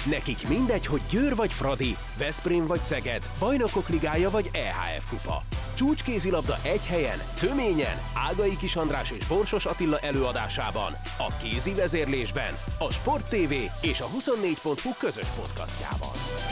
Nekik mindegy, hogy Győr vagy Fradi, Veszprém vagy Szeged, Bajnokok Ligája vagy EHF kupa. Csúcskézilabda egy helyen, töményen, Ágai Kis András és Borsos Attila előadásában, a kézi vezérlésben, a Sport TV és a 24.hu közös podcastjában.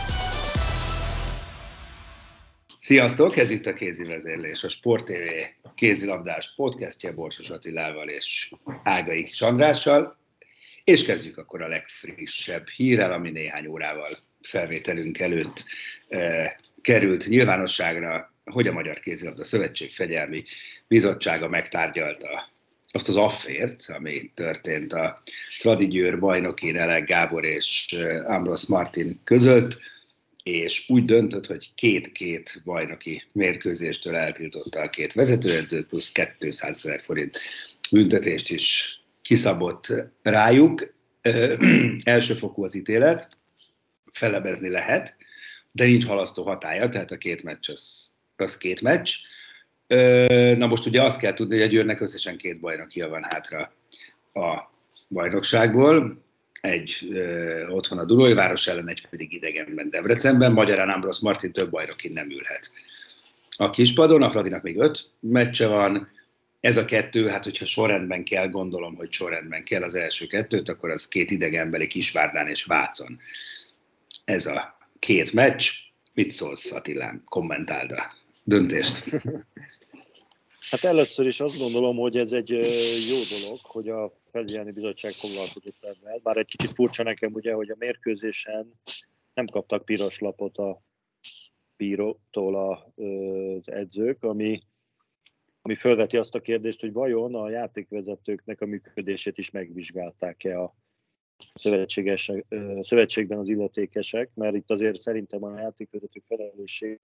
Sziasztok, ez itt a kézi vezérlés, a Sport TV kézilabdás podcastja Borsos Attilával és Ágai Kis Andrással. És kezdjük akkor a legfrissebb hírrel, ami néhány órával felvételünk előtt került nyilvánosságra, hogy a Magyar Kézilabda Szövetség Fegyelmi Bizottsága megtárgyalta azt az affért, ami történt a Fradi Győr bajnokin Elek Gábor és Ambrosz Martin között, és úgy döntött, hogy két bajnoki mérkőzéstől eltiltotta a két vezetőedzőt, plusz 200 000 forint büntetést is kiszabott rájuk. Elsőfokú az ítélet, felebezni lehet, de nincs halasztó hatálya, tehát a két meccs az két meccs. Na most ugye azt kell tudni, hogy a Győrnek összesen 2 bajnokia van hátra a bajnokságból. Egy otthon a Dunaújváros ellen, egy pedig idegenben Debrecenben. Magyarán Ambrosz Martin több bajnokin nem ülhet a kispadon, a Fradinak még 5 meccse van. Ez a 2, hát hogyha sorrendben kell, gondolom, hogy sorrendben kell az első 2-t, akkor az 2 idegenbeli Kisvárdán és Vácon. Ez a 2 meccs. Mit szólsz, Attilám? Kommentáld a döntést. Hát először is azt gondolom, hogy ez egy jó dolog, hogy a Fegyelmi Bizottság foglalkozott ebben. Bár egy kicsit furcsa nekem, ugye, hogy a mérkőzésen nem kaptak piros lapot a bírótól az edzők, ami felveti azt a kérdést, hogy vajon a játékvezetőknek a működését is megvizsgálták-e a szövetségben az illetékesek, mert itt azért szerintem a játékvezetők felelősség.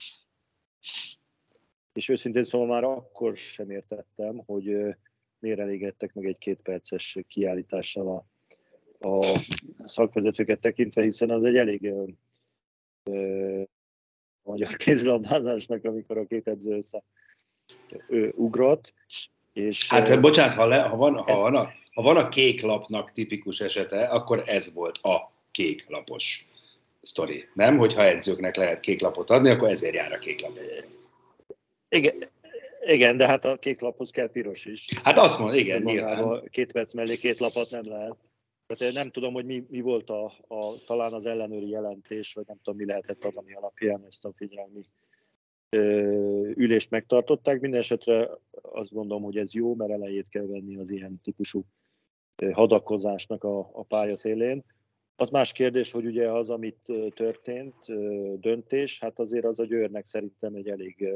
És őszintén szóval már akkor sem értettem, hogy miért elégedtek meg egy 2 perces kiállítással a szakvezetőket tekintve, hiszen az egy elég magyar kézilabdázásnak, amikor a 2 edző ugrott. És, hát bocsánat, ha van a kék lapnak tipikus esete, akkor ez volt a kék lapos sztori. Nem? Hogyha edzőknek lehet kék lapot adni, akkor ezért jár a kék lap. Igen, de hát a kék laphoz kell piros is. Hát azt mondom, igen, nyilván. 2 perc mellé 2 lapot nem lehet. Tehát nem tudom, hogy mi volt talán az ellenőri jelentés, vagy nem tudom, mi lehetett az, ami alapján ezt a figyelmi ülést megtartották. Mindenesetre azt gondolom, hogy ez jó, mert elejét kell venni az ilyen típusú hadakozásnak a pálya szélén. Az más kérdés, hogy ugye az, amit történt, döntés, hát azért az a Győrnek szerintem egy elég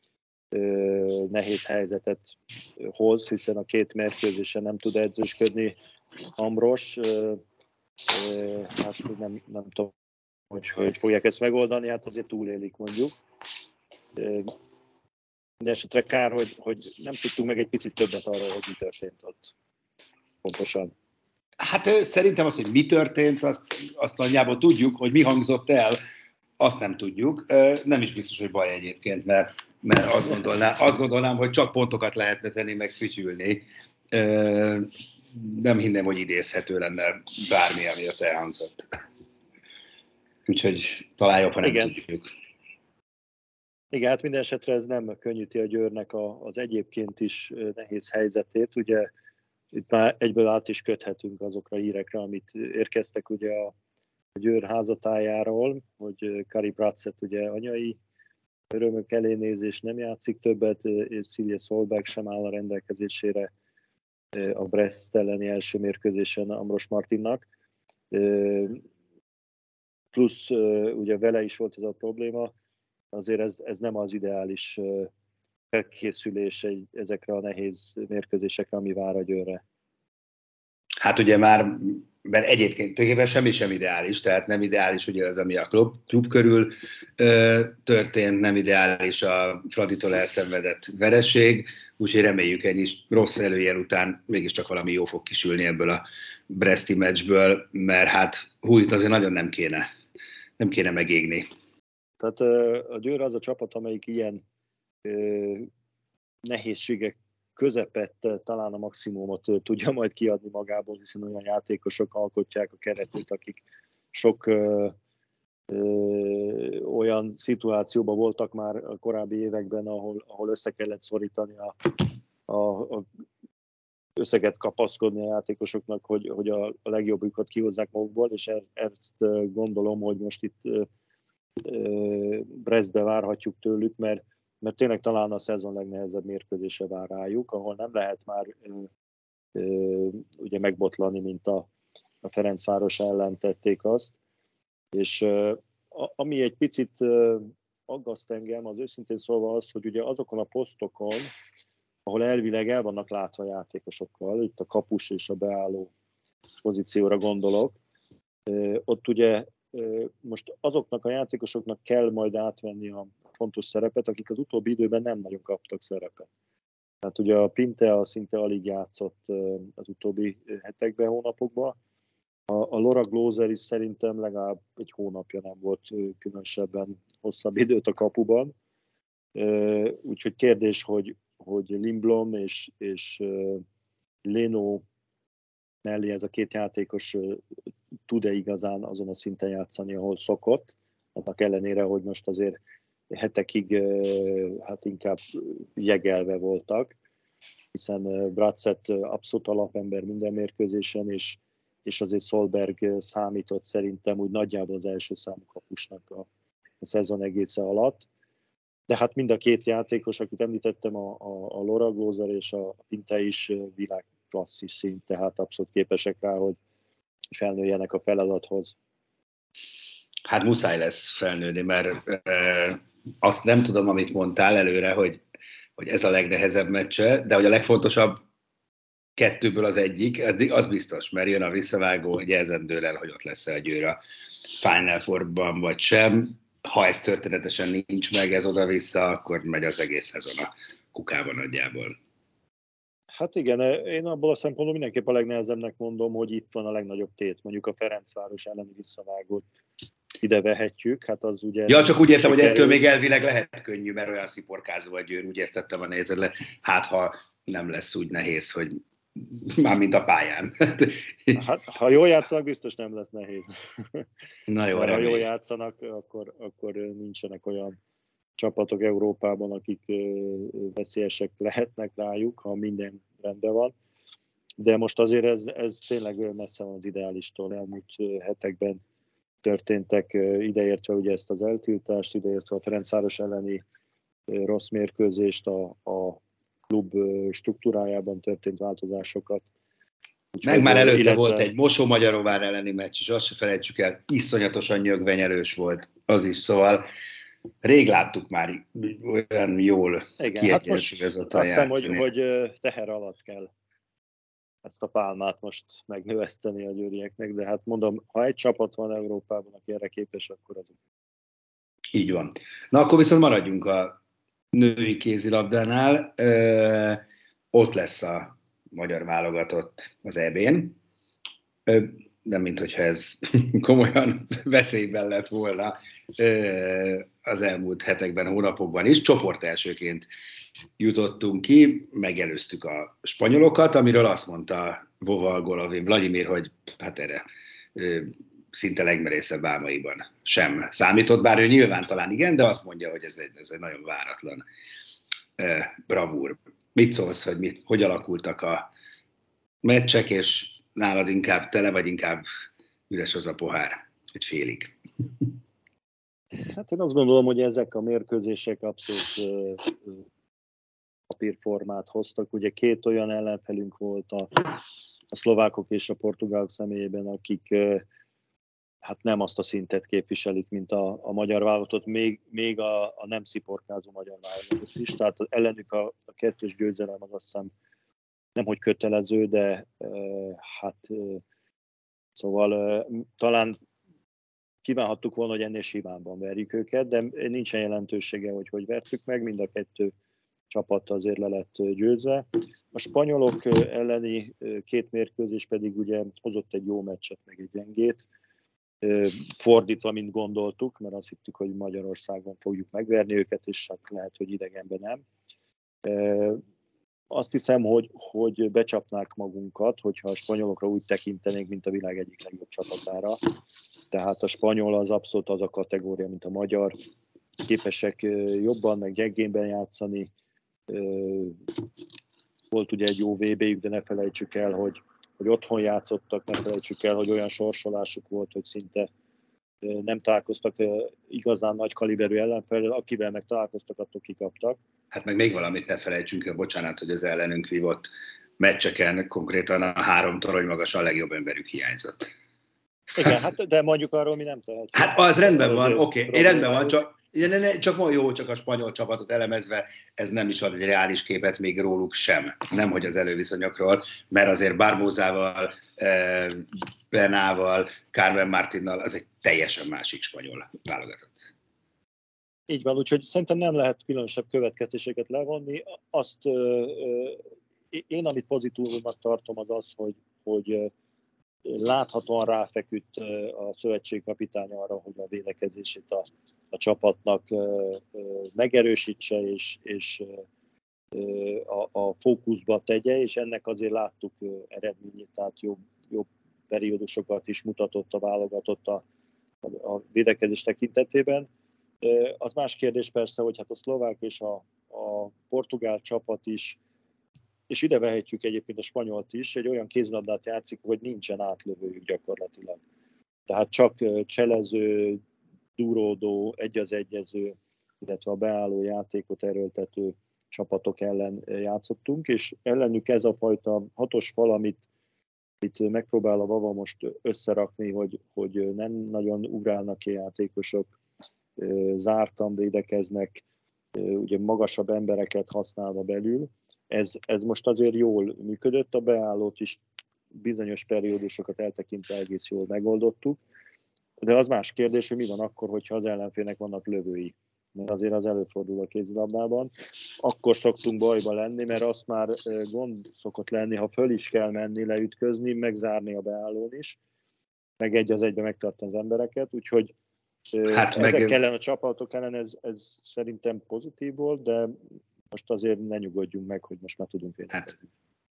nehéz helyzetet hoz, hiszen a 2 mérkőzésen nem tud edzősködni Ambros. Hát nem tudom, hogy fogják ezt megoldani, hát azért túlélik mondjuk. De esetre kár, hogy nem tudtunk meg egy picit többet arról, hogy mi történt ott pontosan. Hát szerintem az, hogy mi történt, azt nagyjából tudjuk, hogy mi hangzott el, azt nem tudjuk. Nem is biztos, hogy baj egyébként, mert azt gondolnám, hogy csak pontokat lehetne tenni, meg fütyülni. Nem hinném, hogy idézhető lenne bármi, ami ott elhangzott. Úgyhogy talán jobb, ha nem tudjuk. Igen, hát minden esetre ez nem könnyíti a Győrnek az egyébként is nehéz helyzetét. Ugye itt már egyből át is köthetünk azokra a hírekre, amit érkeztek ugye a Győr házatájáról, hogy Kari Pratzet ugye anyai örömök elénézés nem játszik többet, és Silje Solberg sem áll a rendelkezésére a Brest elleni első mérkőzésen Ambrosz Martinnak. Plusz ugye vele is volt ez a probléma, azért ez nem az ideális felkészülés ezekre a nehéz mérkőzésekre, ami vár a Győrre. Hát ugye már, mert egyébként tulajdonképpen semmi sem ideális, tehát nem ideális ugye az, ami a klub körül történt, nem ideális a Fraditól elszenvedett vereség, úgyhogy reméljük egy rossz előjel után mégiscsak valami jó fog kisülni ebből a breszti meccsből, mert hát hújt azért nagyon nem kéne megégni. Tehát a Győr az a csapat, amelyik ilyen nehézségek közepette talán a maximumot tudja majd kiadni magából, hiszen olyan játékosok alkotják a keretét, akik sok olyan szituációban voltak már a korábbi években, ahol össze kellett szorítani a összeget kapaszkodni a játékosoknak, hogy a legjobbukat kihozzák magukból, és ezt gondolom, hogy most itt Brestbe várhatjuk tőlük, mert tényleg talán a szezon legnehezebb mérkőzése vár rájuk, ahol nem lehet már ugye megbotlani, mint a Ferencváros ellen tették azt. És ami egy picit aggaszt engem, az őszintén szólva az, hogy ugye azokon a posztokon, ahol elvileg el vannak látva játékosokkal, itt a kapus és a beálló pozícióra gondolok, ott ugye most azoknak a játékosoknak kell majd átvenni a fontos szerepet, akik az utóbbi időben nem nagyon kaptak szerepet. Tehát ugye a Pintea szinte alig játszott az utóbbi hetekben, hónapokban. A Laura Gloser is szerintem legalább egy hónapja nem volt különösebben hosszabb időt a kapuban. Úgyhogy kérdés, hogy Lindblom és Leno mellé ez a két játékos tud-e igazán azon a szinten játszani, ahol szokott, annak ellenére, hogy most azért hetekig hát inkább jegelve voltak, hiszen Bracet abszolút alapember minden mérkőzésen, és azért Solberg számított szerintem úgy nagyjából az első számú kapusnak a szezon egésze alatt. De hát mind a két játékos, akit említettem, a Laura Gloser és a Pintea is világklasszis szint, tehát abszolút képesek rá, hogy felnőjenek a feladathoz. Hát muszáj lesz felnőni, mert azt nem tudom, amit mondtál előre, hogy ez a legnehezebb meccse, de hogy a legfontosabb kettőből az egyik, az biztos, mert jön a visszavágó, hogy ezen dől el, hogy ott lesz a Győr a Final Four-ban vagy sem. Ha ez történetesen nincs meg, ez oda-vissza, akkor megy az egész szezon a kukában nagyjából. Hát igen, én abból a szempontból mindenképp a legnehezebbnek mondom, hogy itt van a legnagyobb tét. Mondjuk a Ferencváros elleni visszavágót ide vehetjük. Hát az ugye... Ja, csak úgy értem, hogy ettől még elvileg lehet könnyű, mert olyan sziporkázó a Győr, úgy értettem a nézőt, hát ha nem lesz úgy nehéz, hogy mármint a pályán. Hát, ha jól játszanak, biztos nem lesz nehéz. Na jó, ha jól játszanak, akkor nincsenek olyan csapatok Európában, akik veszélyesek lehetnek rájuk, ha minden rendben van. De most azért ez tényleg messze van az ideálistól. Elmúlt hetekben történtek, ideértve ugye ezt az eltiltást, ideértve a Ferencváros elleni rossz mérkőzést, a klub struktúrájában történt változásokat. Meg már előtte volt egy Mosó-Magyaróvár elleni meccs, és azt se felejtsük el, iszonyatosan nyögvenyelős volt az is, szóval rég láttuk már olyan jól kiegyensúlyozottan játszani. Azt hiszem, hogy teher alatt kell ezt a pálmát most megnöveszteni a győrieknek, de hát mondom, ha egy csapat van Európában, aki erre képes, akkor az. Így van. Na akkor viszont maradjunk a női kézilabdánál. Ott lesz a magyar válogatott az EB-n. Nem minthogyha ez komolyan veszélyben lett volna az elmúlt hetekben, hónapokban is. Csoport elsőként jutottunk ki, megelőztük a spanyolokat, amiről azt mondta Vova Golovin Vladimir, hogy hát erre szinte legmerészebb álmaiban sem számított, bár ő nyilván talán igen, de azt mondja, hogy ez egy nagyon váratlan bravúr. Mit szólsz, hogy hogy alakultak a meccsek, és nálad inkább tele, vagy inkább üres az a pohár, egy félig? Hát én azt gondolom, hogy ezek a mérkőzések abszolút papírformát hoztak. Ugye két olyan ellenfelünk volt a szlovákok és a portugálok személyében, akik hát nem azt a szintet képviselik, mint a magyar válogatott, még a nem sziporkázó magyar válogatott is. Tehát ellenük a kettős győzelem az azt hiszem nemhogy kötelező, de hát szóval talán kívánhattuk volna, hogy ennél simánban verjük őket, de nincsen jelentősége, hogy vertük meg, mind a kettő csapat azért le lett győzve. A spanyolok elleni két mérkőzés pedig ugye hozott egy jó meccset, meg egy gyengét, fordítva, mint gondoltuk, mert azt hittük, hogy Magyarországon fogjuk megverni őket, és hát lehet, hogy idegenben nem. azt hiszem, hogy becsapnák magunkat, hogyha a spanyolokra úgy tekintenénk, mint a világ egyik legjobb csapatára. Tehát a spanyol az abszolút az a kategória, mint a magyar. Képesek jobban, meg gyengébben játszani. Volt ugye egy jó VB-jük, de ne felejtsük el, hogy otthon játszottak, ne felejtsük el, hogy olyan sorsolásuk volt, hogy szinte nem találkoztak igazán nagy kaliberű ellenfellel, akivel meg találkoztak, attól kikaptak. Hát meg még valamit ne felejtsünk el, bocsánat, hogy az ellenünk vívott meccseken konkrétan a 3 torony magasan a legjobb emberük hiányzott. Igen, hát de mondjuk arról mi nem tehetjük. Hát az rendben van, oké, rendben van, csak jó, csak a spanyol csapatot elemezve, ez nem is ad egy reális képet még róluk sem. Nemhogy az előviszonyokról, mert azért Barbózával, Bernával, Carmen Martinnal az egy teljesen másik spanyol válogatott. Így van, úgyhogy szerintem nem lehet különösebb következtetéseket levonni. Én amit pozitívumnak tartom, az, hogy láthatóan ráfeküdt a szövetségkapitány arra, hogy a védekezését a csapatnak megerősítse és a fókuszba tegye, és ennek azért láttuk eredményét, tehát jobb periódusokat is mutatott a válogatott a védekezés tekintetében. Az más kérdés persze, hogy hát a szlovák és a portugál csapat is, és ide vehetjük egyébként a spanyolt is, egy olyan kézilabdát játszik, hogy nincsen átlövőjük gyakorlatilag. Tehát csak cselező, duródó, egy az egyező, illetve a beálló játékot erőltető csapatok ellen játszottunk, és ellenük ez a fajta hatos fal, amit megpróbál a Vava most összerakni, hogy nem nagyon ugrálnak ki játékosok, zártan védekeznek, ugye magasabb embereket használva belül. Ez most azért jól működött, a beállót is bizonyos periódusokat eltekintve egész jól megoldottuk, de az más kérdés, hogy mi van akkor, hogyha az ellenfélnek vannak lövői, mert azért az előfordul a kézilabdában. Akkor szoktunk bajba lenni, mert azt már gond szokott lenni, ha föl is kell menni, leütközni, megzárni a beállón is, meg egy az egybe megtartani az embereket, úgyhogy ezek ellen a csapatok ellen ez szerintem pozitív volt, de most azért ne nyugodjunk meg, hogy most már tudunk védekezni.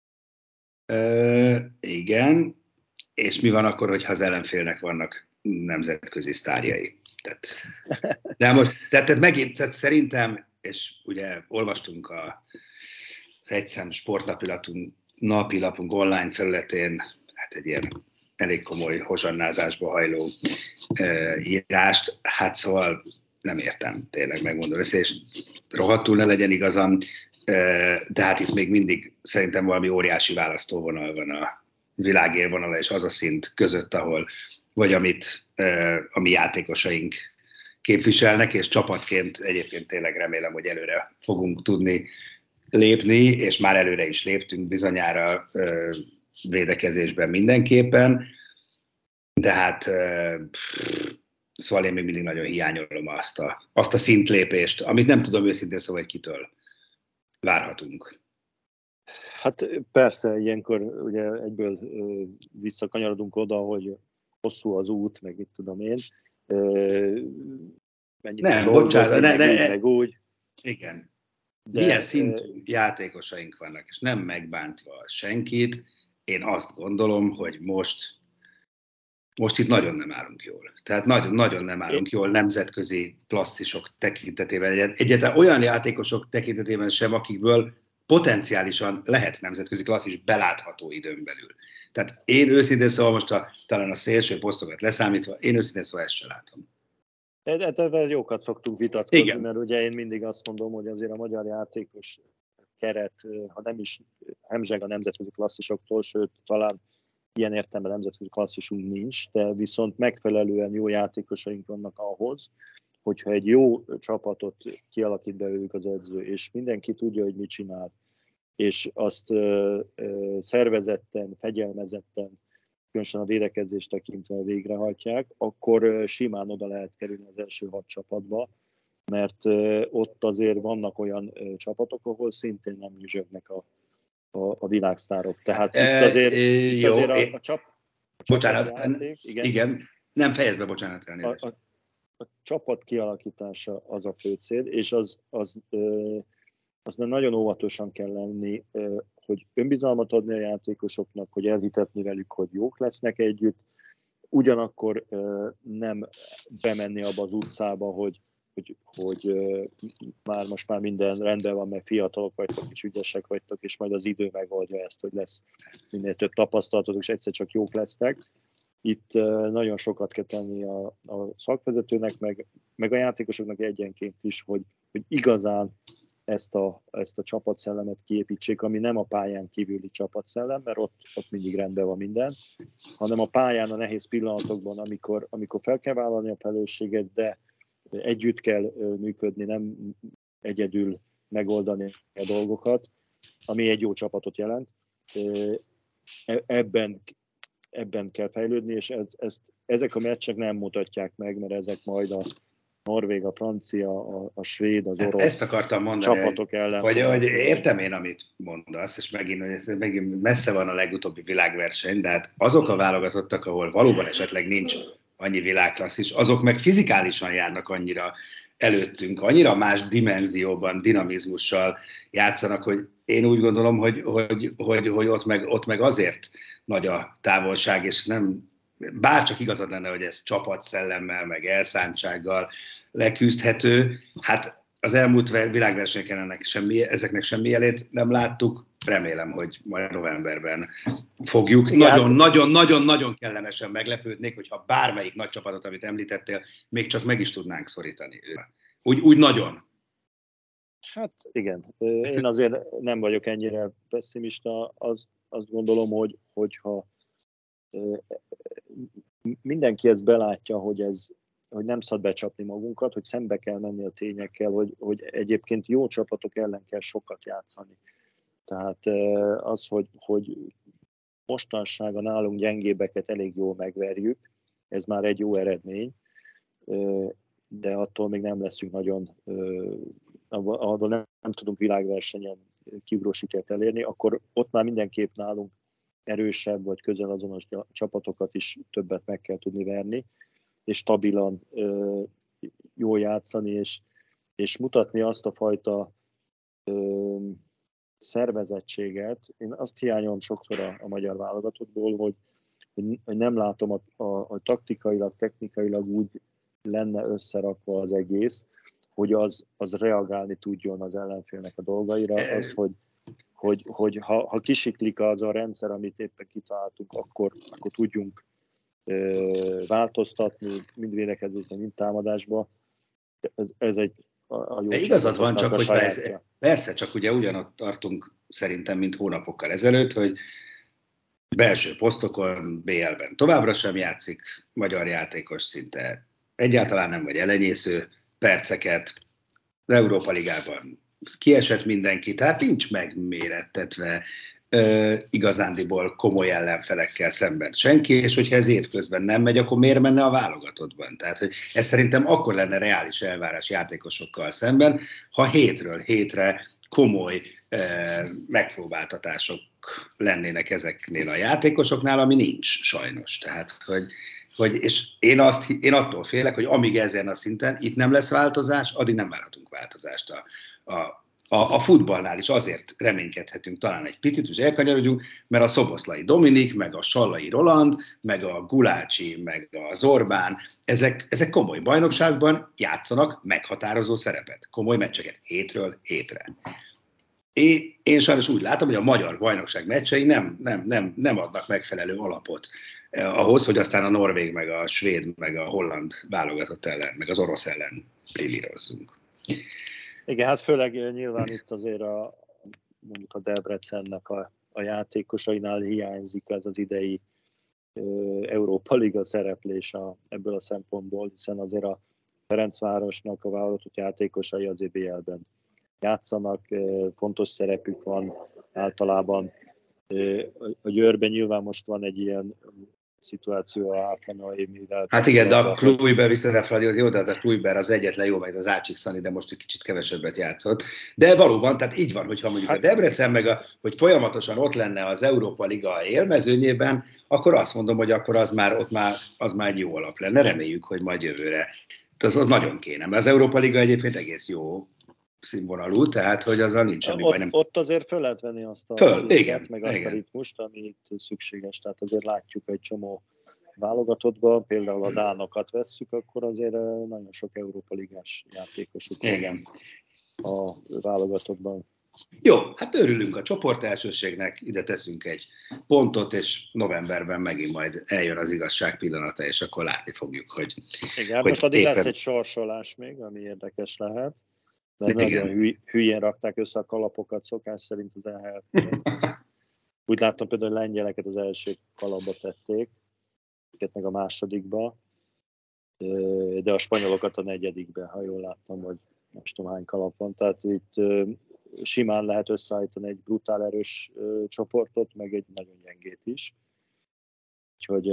Igen, és mi van akkor, hogyha az ellenfélnek vannak nemzetközi sztárjai? Tehát megint szerintem, és ugye olvastunk az egyszem sportnapilapunk online felületén, hát egy ilyen elég komoly hozsannázásba hajló írást, hát szóval nem értem, tényleg megmondom össze, és rohadtul ne legyen igazam, de hát itt még mindig szerintem valami óriási választóvonal van a világ élvonala és az a szint között, ahol vagy a mi játékosaink képviselnek, és csapatként egyébként tényleg remélem, hogy előre fogunk tudni lépni, és már előre is léptünk bizonyára védekezésben mindenképpen, de hát szóval én még mindig nagyon hiányolom azt a szintlépést, amit nem tudom őszintén szóval, hogy kitől várhatunk. Hát persze, ilyenkor ugye egyből visszakanyarodunk oda, hogy hosszú az út, meg mit tudom én. Nem, bocsánat, meg úgy. Igen. Milyen szintű játékosaink vannak, és nem megbántva senkit, én azt gondolom, hogy most itt nagyon nem állunk jól. Tehát nagyon nem állunk jól nemzetközi klasszisok tekintetében. Egyáltalán olyan játékosok tekintetében sem, akikből potenciálisan lehet nemzetközi klasszis belátható időn belül. Tehát én őszintén szóval most talán a szélső posztokat leszámítva, én őszintén szóval ezt se látom. Ebben jókat szoktunk vitatkozni, igen. Mert ugye én mindig azt mondom, hogy azért a magyar játékos keret, ha nem is hemzseg a nemzetközi klasszisoktól, sőt talán ilyen értelemben nemzetközi klasszisunk nincs, de viszont megfelelően jó játékosaink vannak ahhoz, hogyha egy jó csapatot kialakít belőlük az edző, és mindenki tudja, hogy mit csinál, és azt szervezetten, fegyelmezetten, különösen a védekezést tekintve végrehajtják, akkor simán oda lehet kerülni az első 6 csapatba, mert ott azért vannak olyan csapatok, ahol szintén nem nyüzsögnek a világsztárok. Tehát itt azért a bocsánat, igen, nem fejezd be, bocsánat, elnézést. A csapat kialakítása az a fő cél, és az azt nagyon óvatosan kell lenni, hogy önbizalmat adni a játékosoknak, hogy elhitetni velük, hogy jók lesznek együtt, ugyanakkor nem bemenni abba az utcába, hogy most már minden rendben van, mert fiatalok vagytok és ügyesek vagytok, és majd az idő megoldja ezt, hogy lesz minél több tapasztalatotok, és egyszer csak jók lesznek. Itt nagyon sokat kell tenni a szakvezetőnek, meg a játékosoknak egyenként is, hogy igazán ezt a csapatszellemet kiépítsék, ami nem a pályán kívüli csapatszellem, mert ott mindig rendben van minden, hanem a pályán a nehéz pillanatokban, amikor fel kell vállalni a felelősséget, de együtt kell működni, nem egyedül megoldani a dolgokat, ami egy jó csapatot jelent. Ebben kell fejlődni, és ezek a meccsek nem mutatják meg, mert ezek majd a norvég, a francia, a svéd, az orosz ezt akartam mondani, csapatok ellen. Hogy értem én, amit mondasz, és megint messze van a legutóbbi világverseny, de hát azok a válogatottak, ahol valóban esetleg nincs annyi világklasszis, azok meg fizikálisan járnak annyira előttünk, annyira más dimenzióban, dinamizmussal játszanak, hogy én úgy gondolom, hogy ott meg azért nagy a távolság, és nem, bárcsak igazad lenne, hogy ez csapatszellemmel, meg elszántsággal leküzdhető. Hát az elmúlt világversenyeken ezeknek semmi jelét nem láttuk. Remélem, hogy majd novemberben fogjuk. Nagyon-nagyon kellemesen meglepődnék, hogyha bármelyik nagy csapatot, amit említettél, még csak meg is tudnánk szorítani. Úgy nagyon. Hát igen. Én azért nem vagyok ennyire pessimista. Azt gondolom, hogyha mindenki ezt belátja, hogy nem szabad becsapni magunkat, hogy szembe kell menni a tényekkel, hogy egyébként jó csapatok ellen kell sokat játszani. Tehát az, hogy mostanság a nálunk gyengébbeket elég jól megverjük, ez már egy jó eredmény, de attól még nem leszünk nagyon, ahol nem tudunk világversenyen kívül sikert elérni, akkor ott már mindenképp nálunk erősebb vagy közel azonos csapatokat is többet meg kell tudni verni, és stabilan jól játszani, és mutatni azt a fajta szervezettséget. Én azt hiányolom sokszor a magyar válogatottból, hogy nem látom, hogy taktikailag, technikailag úgy lenne összerakva az egész, hogy az reagálni tudjon az ellenfélnek a dolgaira, az, hogy ha kisiklik az a rendszer, amit éppen kitaláltunk, akkor tudjunk változtatni, mind védekezésben, mind támadásban. Ez egy a jó. De igazad van, csak hogy persze, csak ugye ugyanott tartunk szerintem, mint hónapokkal ezelőtt, hogy belső posztokon, BL-ben továbbra sem játszik magyar játékos, szinte egyáltalán nem vagy elenyésző perceket, az Európa Ligában kiesett mindenki, tehát nincs megmérettetve igazándiból komoly ellenfelekkel szemben senki, és hogyha ez évközben nem megy, akkor miért menne a válogatottban? Tehát, hogy ez szerintem akkor lenne reális elvárás játékosokkal szemben, ha hétről hétre komoly megpróbáltatások lennének ezeknél a játékosoknál, ami nincs sajnos. Tehát, és én attól félek, hogy amíg ezen a szinten itt nem lesz változás, addig nem várhatunk változást a futballnál is. Azért reménykedhetünk talán egy picit, hogy elkanyarodjunk, mert a Szoboszlai Dominik, meg a Sallai Roland, meg a Gulácsi, meg az Orbán, ezek komoly bajnokságban játszanak meghatározó szerepet, komoly meccseket hétről hétre. Én sajnos úgy látom, hogy a magyar bajnokság meccsei nem adnak megfelelő alapot ahhoz, hogy aztán a norvég, meg a svéd, meg a holland válogatott ellen, meg az orosz ellen brillírozzunk. Igen, hát főleg nyilván itt azért mondjuk a Debrecennek a játékosainál hiányzik ez az idei Európa Liga szereplés ebből a szempontból, hiszen azért a Ferencvárosnak a válogatott játékosai az BL-ben játszanak, fontos szerepük van általában. A Győrben nyilván most van egy ilyen szituáció a Áplanai-mivel. Hát igen, de a Kluiber viszont az jó, de a Kluiber az egyetlen jó, meg az Ácsik Szani, de most egy kicsit kevesebbet játszott. De valóban, tehát így van, hogyha mondjuk a Debrecen hogy folyamatosan ott lenne az Európa Liga élmezőnyében, akkor azt mondom, hogy akkor az már egy jó alap lenne. Reméljük, hogy majd jövőre. Az nagyon kéne, mert az Európa Liga egyébként egész jó színvonalú, tehát hogy azzal nincs semmi baj. Ott azért föl lehet venni azt a igen, meg azt a ritmust, ami itt szükséges. Tehát azért látjuk egy csomó válogatottban, például a dánokat vesszük, akkor azért nagyon sok Európa Ligás játékosuk van a válogatottban. Jó, hát örülünk a csoportelsőségnek, ide teszünk egy pontot, és novemberben megint majd eljön az igazság pillanata, és akkor látni fogjuk, hogy... Igen, hogy most addig éppen... lesz egy sorsolás még, ami érdekes lehet, mert igen. Nagyon hülyén rakták össze a kalapokat szokás szerint az EHF. Úgy láttam például, hogy lengyeleket az első kalapba tették, meg a másodikba, de a spanyolokat a negyedikbe, ha jól láttam, hogy most tudom hány kalap van. Tehát itt simán lehet összeállítani egy brutál erős csoportot, meg egy nagyon gyengét is. Úgyhogy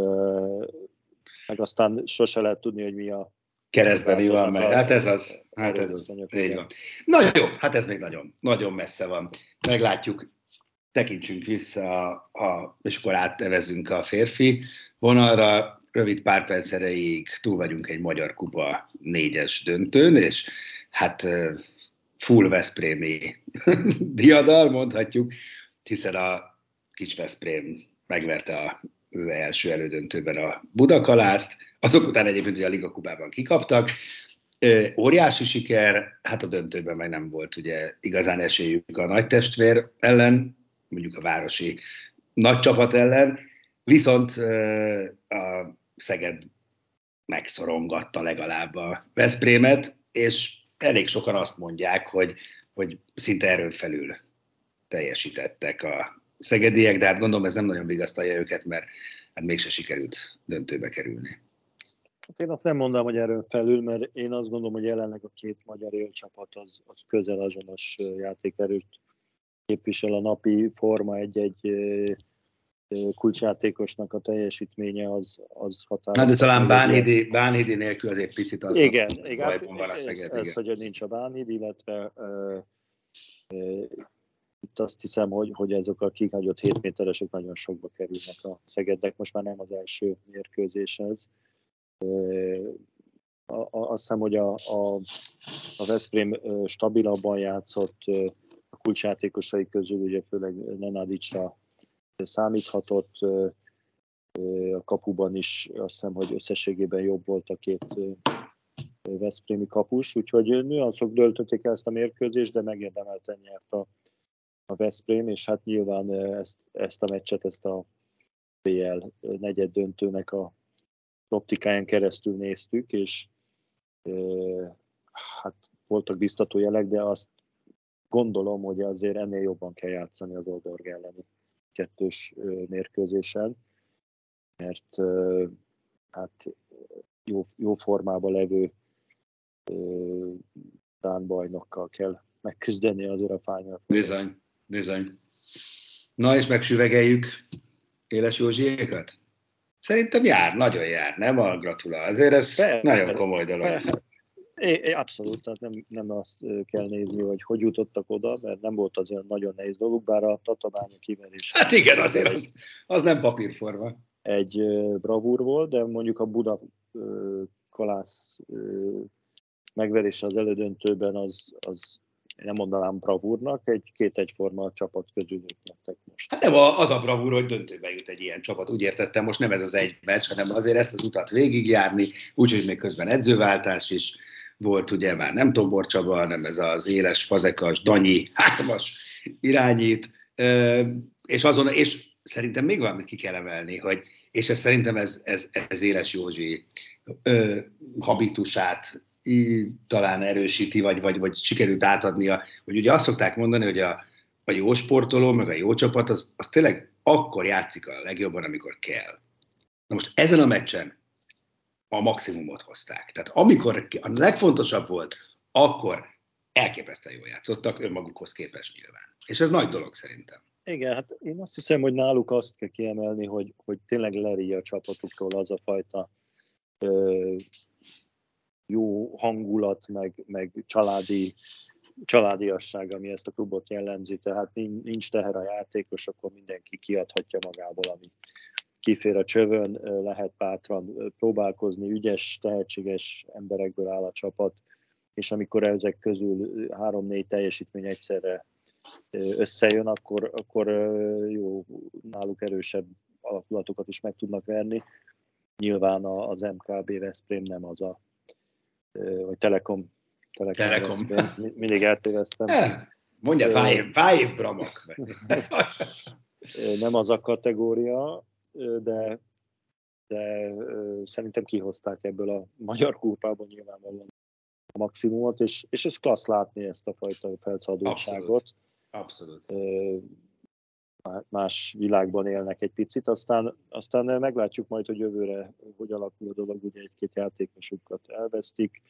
meg aztán sose lehet tudni, hogy mi a keresztben mi van meg. Hát ez az. Így van. Na jó, hát ez még nagyon, nagyon messze van. Meglátjuk, tekintsünk vissza, és akkor átnevezzünk a férfi vonalra. Rövid pár perc erejéig túl vagyunk egy Magyar Kupa 4-es döntőn, és hát full veszprémi diadal, mondhatjuk, hiszen a kis Veszprém megverte az első elődöntőben a Budakalászt, azok után egyébként ugye a Liga Kupában kikaptak. Óriási siker, hát a döntőben meg nem volt ugye igazán esélyük a nagy testvér ellen, mondjuk a városi nagy csapat ellen, viszont a Szeged megszorongatta legalább a Veszprémet, és elég sokan azt mondják, hogy szinte erőn felül teljesítettek a szegediek, de hát gondolom ez nem nagyon vigasztalja őket, mert hát mégse sikerült döntőbe kerülni. Hát én azt nem mondom, hogy erőn felül, mert én azt gondolom, hogy jelenleg a két magyar élcsapat az közel azonos játékerőt képvisel. A napi forma egy kulcsjátékosnak a teljesítménye az határozható. Hát de talán Bánhidi nélkül azért picit az bajban van a Szeged. Ez, hogy nincs a Bánhid, illetve itt azt hiszem, hogy ezek a kihagyott 7 méteresek nagyon sokba kerülnek a Szegednek. Most már nem az első mérkőzéshez. Azt hiszem, hogy a Veszprém stabilabban játszott, a kulcsjátékosai közül ugye főleg Nenadicsra számíthatott, a kapuban is azt hiszem, hogy összességében jobb volt a két veszprémi kapus, úgyhogy nüanszok döltötték el ezt a mérkőzést, de megérdemelten nyert a Veszprém, és hát nyilván ezt a meccset, ezt a BL negyed döntőnek a optikáján keresztül néztük, és hát voltak biztató jelek, de azt gondolom, hogy azért ennél jobban kell játszani az Aalborg elleni kettős mérkőzésen, mert hát jó formában levő dán bajnokkal kell megküzdeni azért a Final Four. Bizony. Na és megsüvegeljük Éles Józsiékat? Szerintem nagyon jár, nem a gratula. Azért ez nagyon komoly dolog. Abszolút, tehát nem azt kell nézni, hogy jutottak oda, mert nem volt az olyan nagyon nehéz dolog, bár a tatabánya kiverés. Hát igen, azért az nem papírforma. Egy bravúr volt, de mondjuk a Buda-Kalász megverése az elődöntőben az nem mondanám bravúrnak, két egyforma csapat közül lettek most. Hát nem az a bravúr, hogy döntőbe jut egy ilyen csapat. Úgy értettem, most nem ez az egy meccs, hanem azért ezt az utat végigjárni, úgyhogy még közben edzőváltás is volt, ugye már nem Tombor Csaba, hanem ez az Éles, Fazekas, Danyi, hármas irányít, és szerintem még valamit ki kell emelni, és ez szerintem ez Éles Józsi habitusát talán erősíti, vagy sikerült átadnia, hogy ugye azt szokták mondani, hogy a jó sportoló, meg a jó csapat, az tényleg akkor játszik a legjobban, amikor kell. Na most ezen a meccsen a maximumot hozták. Tehát amikor a legfontosabb volt, akkor elképesztően jól játszottak önmagukhoz képest nyilván. És ez nagy dolog szerintem. Igen, hát én azt hiszem, hogy náluk azt kell kiemelni, hogy tényleg lerije a csapatuktól az a fajta jó hangulat, meg családiasság, ami ezt a klubot jellemzi. Tehát nincs teher a játékosokon, mindenki kiadhatja magából, ami kifér a csövön, lehet bátran próbálkozni, ügyes, tehetséges emberekből áll a csapat. és amikor ezek közül 3-4 teljesítmény egyszerre összejön, akkor jó, náluk erősebb alakulatokat is meg tudnak verni. Nyilván az MKB Veszprém nem az a, vagy Telekom. Veszprém, mindig eltéveztem. Mondja, Vájév Bramak. Nem az a kategória, de szerintem kihozták ebből a magyar kupában nyilvánvalóan a maximumot, és ez klassz látni ezt a fajta felszabadultságot. Abszolút. Más világban élnek egy picit, aztán meglátjuk majd, hogy jövőre hogy alakul a dolog, ugye egy-két játékosukat elvesztik.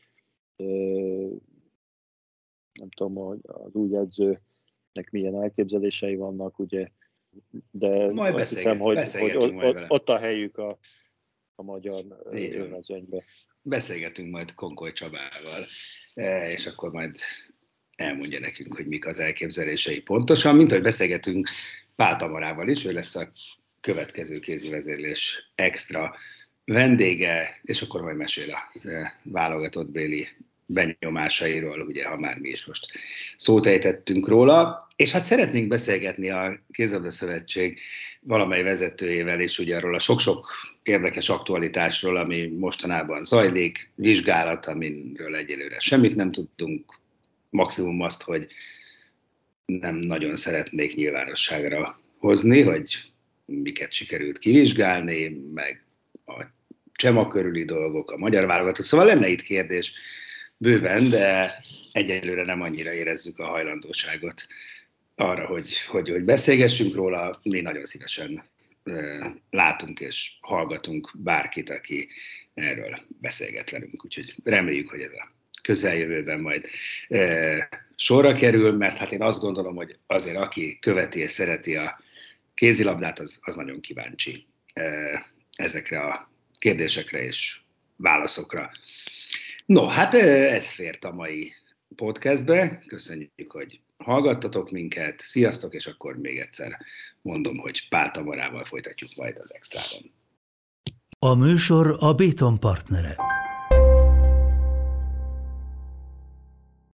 Nem tudom, hogy az új edzőnek milyen elképzelései vannak, ugye, de majd azt hiszem, hogy ott a helyük a magyar élmezőnyben. Beszélgetünk majd Konkoly Csabával, és akkor majd elmondja nekünk, hogy mik az elképzelései pontosan, mint hogy beszélgetünk Pál Tamarával is, ő lesz a következő kézivezérlés extra vendége, és akkor majd mesél a válogatott béli benyomásairól, ugye, ha már mi is most szót ejtettünk róla. És hát szeretnénk beszélgetni a Kézilabda Szövetség valamely vezetőjével is, ugye arról a sok-sok érdekes aktualitásról, ami mostanában zajlik, vizsgálat, amiről egyelőre semmit nem tudtunk, maximum azt, hogy nem nagyon szeretnék nyilvánosságra hozni, hogy miket sikerült kivizsgálni, meg a Csema körüli dolgok, a magyar válogatott. Szóval lenne itt kérdés bőven, de egyelőre nem annyira érezzük a hajlandóságot arra, hogy beszélgessünk róla. Mi nagyon szívesen látunk és hallgatunk bárkit, aki erről beszélget velünk. Úgyhogy reméljük, hogy ez a közeljövőben majd sorra kerül, mert hát én azt gondolom, hogy azért aki követi és szereti a kézilabdát, az nagyon kíváncsi ezekre a kérdésekre és válaszokra. No, hát ez fért a mai podcastbe. Köszönjük, hogy hallgattatok minket. Sziasztok, és akkor még egyszer mondom, hogy Pál Tamarával folytatjuk majd az extrában. A műsor a Béton partnere.